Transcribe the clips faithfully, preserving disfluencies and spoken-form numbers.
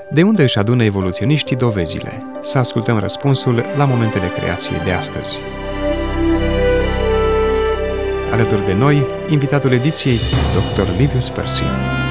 De unde își adună evoluționiștii dovezile? Să ascultăm răspunsul la momentele creației de astăzi. Alături de noi, invitatul ediției, doctor Livius Percy.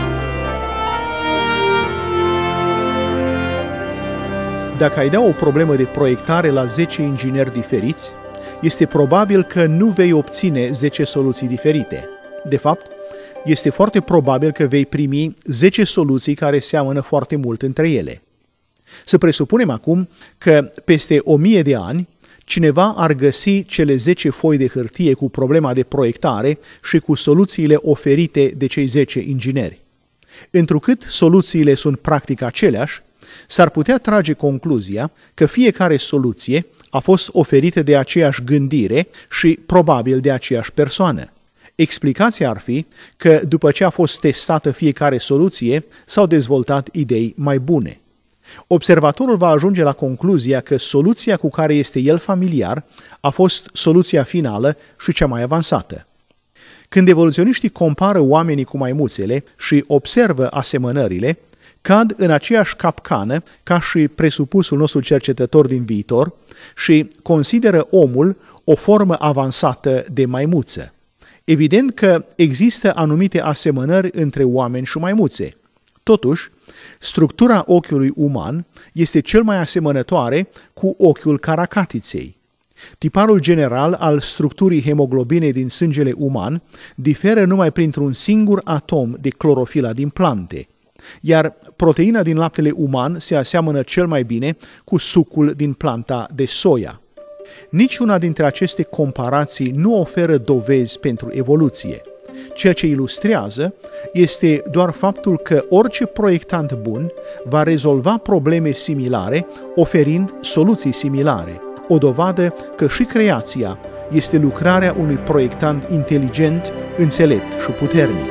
Dacă ai da o problemă de proiectare la zece ingineri diferiți, este probabil că nu vei obține zece soluții diferite. De fapt, este foarte probabil că vei primi zece soluții care seamănă foarte mult între ele. Să presupunem acum că peste o mie de ani, cineva ar găsi cele zece foi de hârtie cu problema de proiectare și cu soluțiile oferite de cei zece ingineri. Întrucât soluțiile sunt practic aceleași, s-ar putea trage concluzia că fiecare soluție a fost oferită de aceeași gândire și probabil de aceeași persoană. Explicația ar fi că după ce a fost testată fiecare soluție, s-au dezvoltat idei mai bune. Observatorul va ajunge la concluzia că soluția cu care este el familiar a fost soluția finală și cea mai avansată. Când evoluționiștii compară oamenii cu maimuțele și observă asemănările, cad în aceeași capcană ca și presupusul nostru cercetător din viitor și consideră omul o formă avansată de maimuță. Evident că există anumite asemănări între oameni și maimuțe. Totuși, structura ochiului uman este cel mai asemănătoare cu ochiul caracatiței. Tiparul general al structurii hemoglobinei din sângele uman diferă numai printr-un singur atom de clorofila din plante, iar proteina din laptele uman se aseamănă cel mai bine cu sucul din planta de soia. Niciuna dintre aceste comparații nu oferă dovezi pentru evoluție. Ceea ce ilustrează este doar faptul că orice proiectant bun va rezolva probleme similare, oferind soluții similare. O dovadă că și creația este lucrarea unui proiectant inteligent, înțelept și puternic.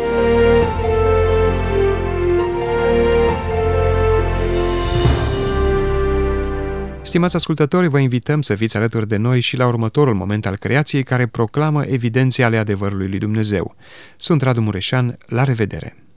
Stimați ascultători, vă invităm să fiți alături de noi și la următorul moment al creației care proclamă evidențe ale adevărului lui Dumnezeu. Sunt Radu Mureșan, la revedere!